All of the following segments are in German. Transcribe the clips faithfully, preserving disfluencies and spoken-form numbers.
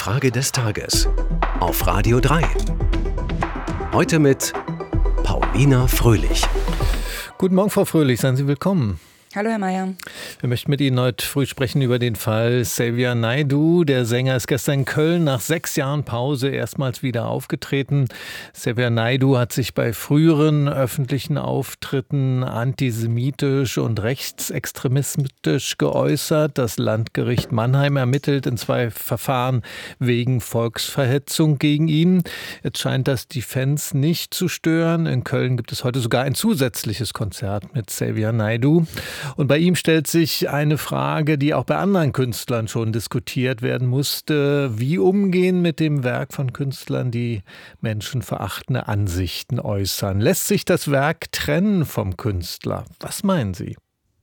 Frage des Tages auf Radio drei. Heute mit Paulina Fröhlich. Guten Morgen, Frau Fröhlich, seien Sie willkommen. Hallo, Herr Mayer. Wir möchten mit Ihnen heute früh sprechen über den Fall Xavier Naidoo. Der Sänger ist gestern in Köln nach sechs Jahren Pause erstmals wieder aufgetreten. Xavier Naidoo hat sich bei früheren öffentlichen Auftritten antisemitisch und rechtsextremistisch geäußert. Das Landgericht Mannheim ermittelt in zwei Verfahren wegen Volksverhetzung gegen ihn. Jetzt scheint das die Fans nicht zu stören. In Köln gibt es heute sogar ein zusätzliches Konzert mit Xavier Naidoo. Und bei ihm stellt sich eine Frage, die auch bei anderen Künstlern schon diskutiert werden musste. Wie umgehen mit dem Werk von Künstlern, die menschenverachtende Ansichten äußern? Lässt sich das Werk trennen vom Künstler? Was meinen Sie?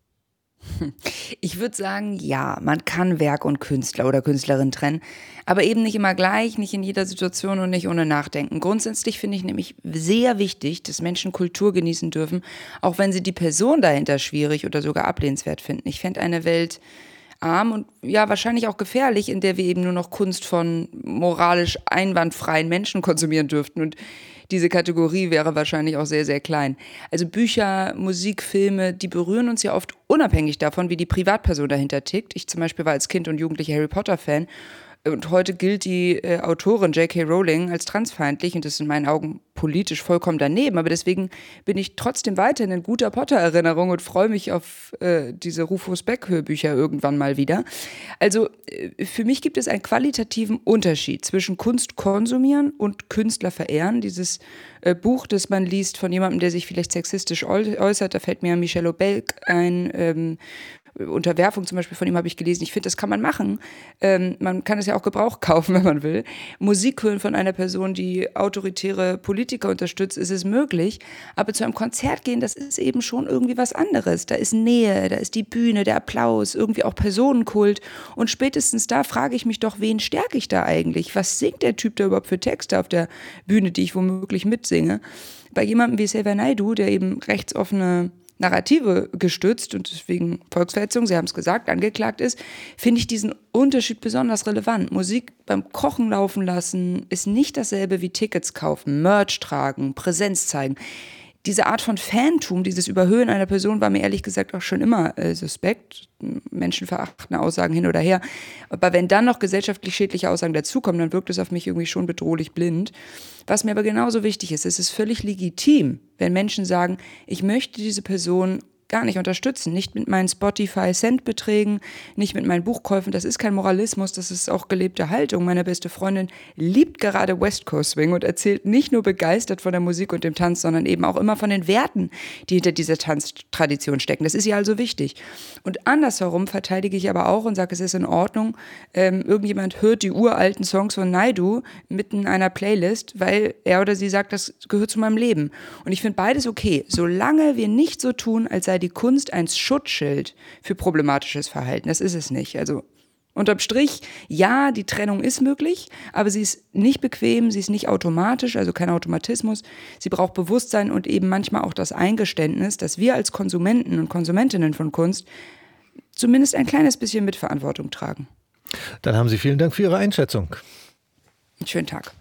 Ich würde sagen, ja, man kann Werk und Künstler oder Künstlerin trennen, aber eben nicht immer gleich, nicht in jeder Situation und nicht ohne Nachdenken. Grundsätzlich finde ich nämlich sehr wichtig, dass Menschen Kultur genießen dürfen, auch wenn sie die Person dahinter schwierig oder sogar ablehnenswert finden. Ich fände eine Welt arm und ja wahrscheinlich auch gefährlich, in der wir eben nur noch Kunst von moralisch einwandfreien Menschen konsumieren dürften, und diese Kategorie wäre wahrscheinlich auch sehr, sehr klein. Also Bücher, Musik, Filme, die berühren uns ja oft unabhängig davon, wie die Privatperson dahinter tickt. Ich zum Beispiel war als Kind und Jugendlicher Harry Potter-Fan. Und heute gilt die äh, Autorin J K Rowling als transfeindlich, und das ist in meinen Augen politisch vollkommen daneben. Aber deswegen bin ich trotzdem weiterhin in guter Potter-Erinnerung und freue mich auf äh, diese Rufus Beck-Hörbücher irgendwann mal wieder. Also äh, für mich gibt es einen qualitativen Unterschied zwischen Kunst konsumieren und Künstler verehren. Dieses äh, Buch, das man liest von jemandem, der sich vielleicht sexistisch äußert, da fällt mir Michel Houellebecq ein, ähm, Unterwerfung zum Beispiel von ihm habe ich gelesen. Ich finde, das kann man machen. Ähm, man kann es ja auch Gebrauch kaufen, wenn man will. Musik hören von einer Person, die autoritäre Politiker unterstützt, ist es möglich. Aber zu einem Konzert gehen, das ist eben schon irgendwie was anderes. Da ist Nähe, da ist die Bühne, der Applaus, irgendwie auch Personenkult. Und spätestens da frage ich mich doch, wen stärke ich da eigentlich? Was singt der Typ da überhaupt für Texte auf der Bühne, die ich womöglich mitsinge? Bei jemandem wie Xavier Naidoo, der eben rechtsoffene Narrative gestützt und deswegen Volksverhetzung, Sie haben es gesagt, angeklagt ist, finde ich diesen Unterschied besonders relevant. Musik beim Kochen laufen lassen ist nicht dasselbe wie Tickets kaufen, Merch tragen, Präsenz zeigen. Diese Art von Fantum, dieses Überhöhen einer Person war mir ehrlich gesagt auch schon immer äh, suspekt. Menschenverachtende Aussagen hin oder her. Aber wenn dann noch gesellschaftlich schädliche Aussagen dazukommen, dann wirkt es auf mich irgendwie schon bedrohlich blind. Was mir aber genauso wichtig ist, es ist völlig legitim, wenn Menschen sagen, ich möchte diese Person gar nicht unterstützen, nicht mit meinen Spotify-Cent-Beträgen, nicht mit meinen Buchkäufen. Das ist kein Moralismus, das ist auch gelebte Haltung. Meine beste Freundin liebt gerade West Coast Swing und erzählt nicht nur begeistert von der Musik und dem Tanz, sondern eben auch immer von den Werten, die hinter dieser Tanztradition stecken. Das ist ihr also wichtig. Und andersherum verteidige ich aber auch und sage, es ist in Ordnung, ähm, irgendjemand hört die uralten Songs von Naidoo mitten in einer Playlist, weil er oder sie sagt, das gehört zu meinem Leben. Und ich finde beides okay, solange wir nicht so tun, als sei die Kunst ein Schutzschild für problematisches Verhalten. Das ist es nicht. Also unterm Strich, ja, die Trennung ist möglich, aber sie ist nicht bequem, sie ist nicht automatisch, also kein Automatismus. Sie braucht Bewusstsein und eben manchmal auch das Eingeständnis, dass wir als Konsumenten und Konsumentinnen von Kunst zumindest ein kleines bisschen Mitverantwortung tragen. Dann haben Sie vielen Dank für Ihre Einschätzung. Einen schönen Tag.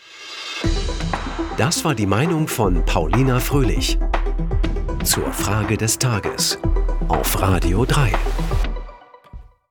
Das war die Meinung von Paulina Fröhlich zur Frage des Tages auf Radio drei.